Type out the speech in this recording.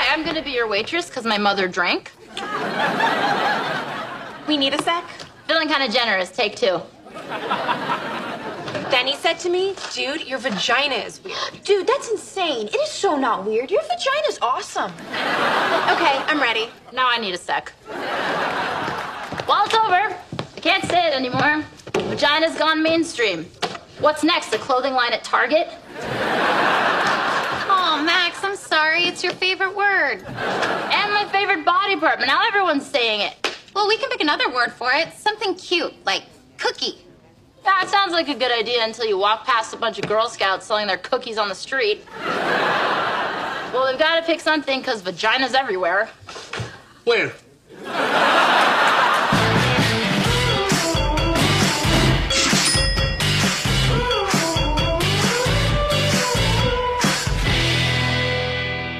I'm gonna be your waitress because my mother drank. We need a sec. Feeling kind of generous. Take two. Then he said to me, dude, your vagina is weird. Dude, that's insane. It is so not weird. Your vagina's awesome. Okay, I'm ready. Now I need a sec. Well, it's over. I can't say it anymore. Vagina's gone mainstream. What's next? A clothing line at Target? Oh, Max, I'm sorry. It's your favorite word. And my favorite body part, but now everyone's saying it. Well, we can pick another word for it. Something cute, like cookie. That sounds like a good idea until you walk past a bunch of Girl Scouts selling their cookies on the street. Well, we've got to pick something because vagina's everywhere. Where?